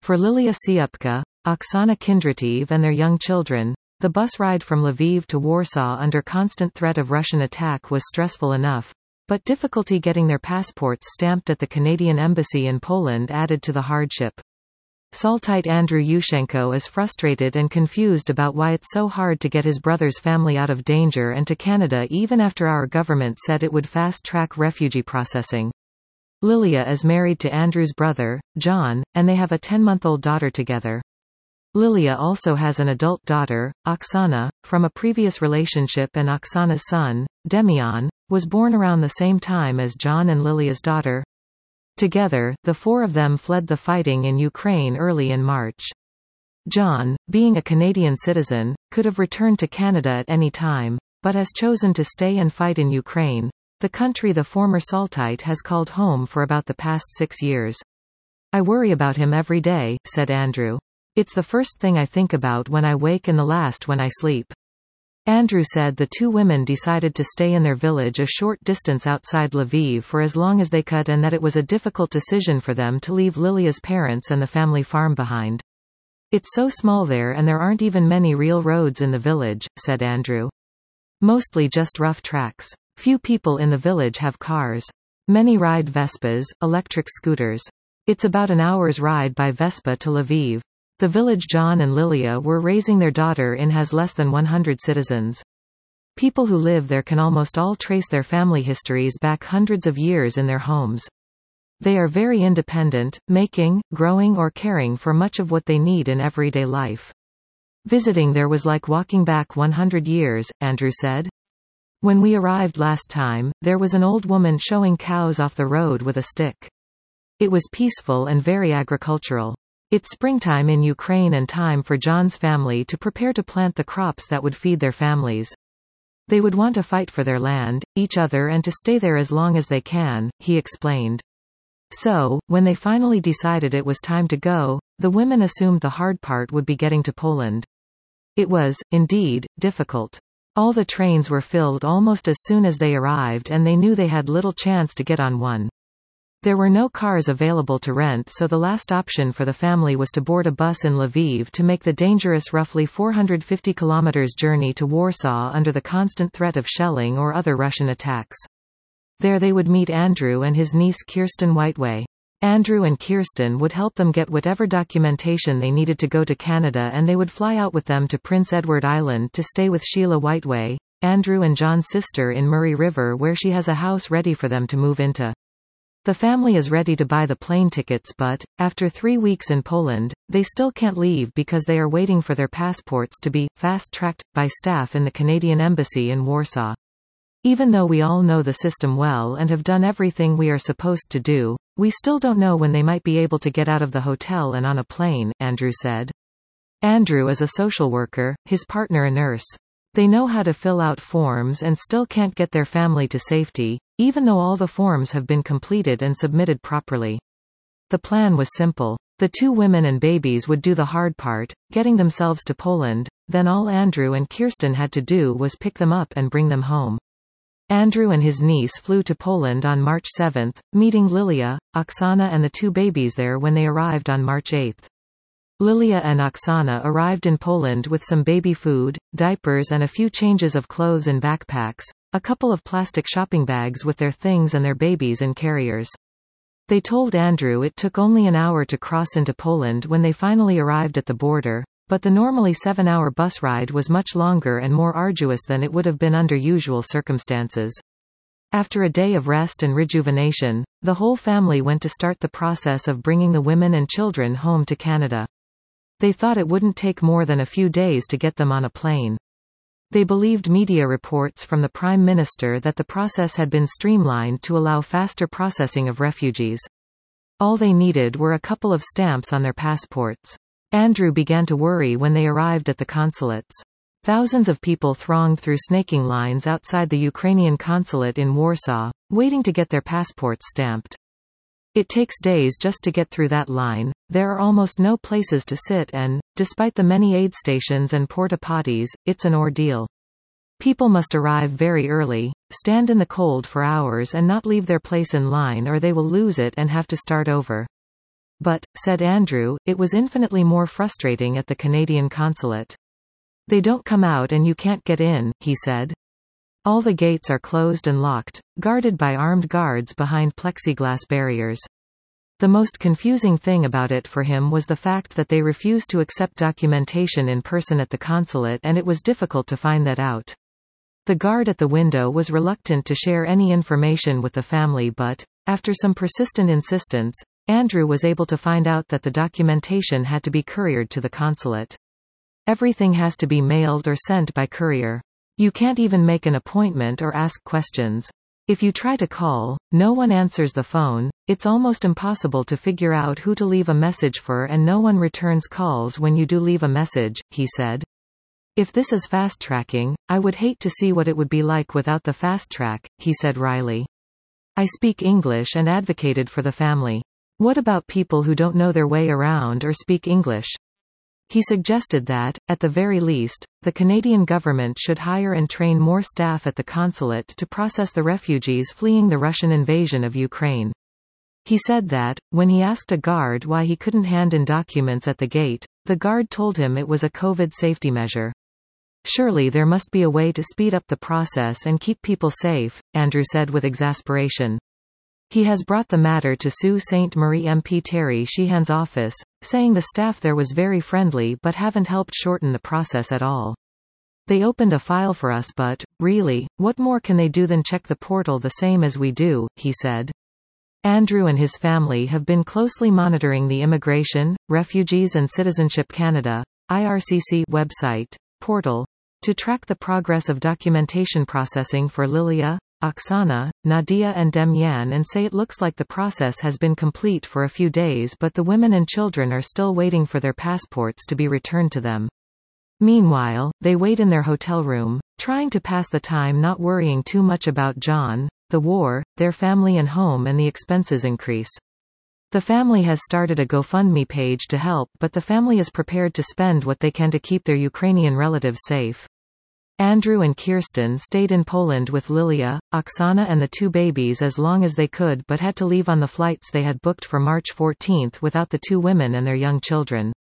For Lilia Siupka, Oksana Kindratev and their young children, the bus ride from Lviv to Warsaw under constant threat of Russian attack was stressful enough, but difficulty getting their passports stamped at the Canadian Embassy in Poland added to the hardship. Saltite Andrew Yushchenko is frustrated and confused about why it's so hard to get his brother's family out of danger and to Canada even after our government said it would fast-track refugee processing. Lilia is married to Andrew's brother, John, and they have a 10-month-old daughter together. Lilia also has an adult daughter, Oksana, from a previous relationship, and Oksana's son, Demian, was born around the same time as John and Lilia's daughter. Together, the four of them fled the fighting in Ukraine early in March. John, being a Canadian citizen, could have returned to Canada at any time, but has chosen to stay and fight in Ukraine, the country the former Saltite has called home for about the past 6 years. "I worry about him every day," said Andrew. "It's the first thing I think about when I wake and the last when I sleep." Andrew said the two women decided to stay in their village a short distance outside Lviv for as long as they could, and that it was a difficult decision for them to leave Lilia's parents and the family farm behind. "It's so small there and there aren't even many real roads in the village," said Andrew. "Mostly just rough tracks. Few people in the village have cars. Many ride Vespas, electric scooters. It's about an hour's ride by Vespa to Lviv. The village John and Lilia were raising their daughter in has less than 100 citizens. People who live there can almost all trace their family histories back hundreds of years in their homes. They are very independent, making, growing or caring for much of what they need in everyday life. Visiting there was like walking back 100 years, Andrew said. When we arrived last time, there was an old woman showing cows off the road with a stick. It was peaceful and very agricultural. It's springtime in Ukraine and time for John's family to prepare to plant the crops that would feed their families. They would want to fight for their land, each other, and to stay there as long as they can," he explained. So, when they finally decided it was time to go, the women assumed the hard part would be getting to Poland. It was, indeed, difficult. All the trains were filled almost as soon as they arrived, and they knew they had little chance to get on one. There were no cars available to rent, so the last option for the family was to board a bus in Lviv to make the dangerous roughly 450 kilometers journey to Warsaw under the constant threat of shelling or other Russian attacks. There they would meet Andrew and his niece Kirsten Whiteway. Andrew and Kirsten would help them get whatever documentation they needed to go to Canada, and they would fly out with them to Prince Edward Island to stay with Sheila Whiteway, Andrew and John's sister, in Murray River, where she has a house ready for them to move into. The family is ready to buy the plane tickets, but, after 3 weeks in Poland, they still can't leave because they are waiting for their passports to be fast-tracked by staff in the Canadian Embassy in Warsaw. "Even though we all know the system well and have done everything we are supposed to do, we still don't know when they might be able to get out of the hotel and on a plane," Andrew said. Andrew is a social worker, his partner a nurse. They know how to fill out forms and still can't get their family to safety, even though all the forms have been completed and submitted properly. The plan was simple. The two women and babies would do the hard part, getting themselves to Poland, then all Andrew and Kirsten had to do was pick them up and bring them home. Andrew and his niece flew to Poland on March 7, meeting Lilia, Oksana and the two babies there when they arrived on March 8. Lilia and Oksana arrived in Poland with some baby food, diapers and a few changes of clothes in backpacks, a couple of plastic shopping bags with their things and their babies in carriers. They told Andrew it took only an hour to cross into Poland when they finally arrived at the border, but the normally 7-hour bus ride was much longer and more arduous than it would have been under usual circumstances. After a day of rest and rejuvenation, the whole family went to start the process of bringing the women and children home to Canada. They thought it wouldn't take more than a few days to get them on a plane. They believed media reports from the Prime Minister that the process had been streamlined to allow faster processing of refugees. All they needed were a couple of stamps on their passports. Andrew began to worry when they arrived at the consulates. Thousands of people thronged through snaking lines outside the Ukrainian consulate in Warsaw, waiting to get their passports stamped. It takes days just to get through that line, there are almost no places to sit and, despite the many aid stations and porta-potties, it's an ordeal. People must arrive very early, stand in the cold for hours and not leave their place in line, or they will lose it and have to start over. But, said Andrew, it was infinitely more frustrating at the Canadian consulate. They don't come out and you can't get in, he said. All the gates are closed and locked, guarded by armed guards behind plexiglass barriers. The most confusing thing about it for him was the fact that they refused to accept documentation in person at the consulate, and it was difficult to find that out. The guard at the window was reluctant to share any information with the family, but, after some persistent insistence, Andrew was able to find out that the documentation had to be couriered to the consulate. Everything has to be mailed or sent by courier. You can't even make an appointment or ask questions. If you try to call, no one answers the phone. It's almost impossible to figure out who to leave a message for, and no one returns calls when you do leave a message, he said. If this is fast tracking, I would hate to see what it would be like without the fast track, he said wryly. I speak English and advocated for the family. What about people who don't know their way around or speak English? He suggested that, at the very least, the Canadian government should hire and train more staff at the consulate to process the refugees fleeing the Russian invasion of Ukraine. He said that, when he asked a guard why he couldn't hand in documents at the gate, the guard told him it was a COVID safety measure. Surely there must be a way to speed up the process and keep people safe, Andrew said with exasperation. He has brought the matter to Sault Ste. Marie MP Terry Sheehan's office, saying the staff there was very friendly but haven't helped shorten the process at all. They opened a file for us, but, really, what more can they do than check the portal the same as we do, he said. Andrew and his family have been closely monitoring the Immigration, Refugees and Citizenship Canada, IRCC website, portal, to track the progress of documentation processing for Lilia, Oksana, Nadia and Demyan, and say it looks like the process has been complete for a few days, but the women and children are still waiting for their passports to be returned to them. Meanwhile, they wait in their hotel room, trying to pass the time, not worrying too much about John, the war, their family and home, and the expenses increase. The family has started a GoFundMe page to help, but the family is prepared to spend what they can to keep their Ukrainian relatives safe. Andrew and Kirsten stayed in Poland with Lilia, Oksana and the two babies as long as they could, but had to leave on the flights they had booked for March 14 without the two women and their young children.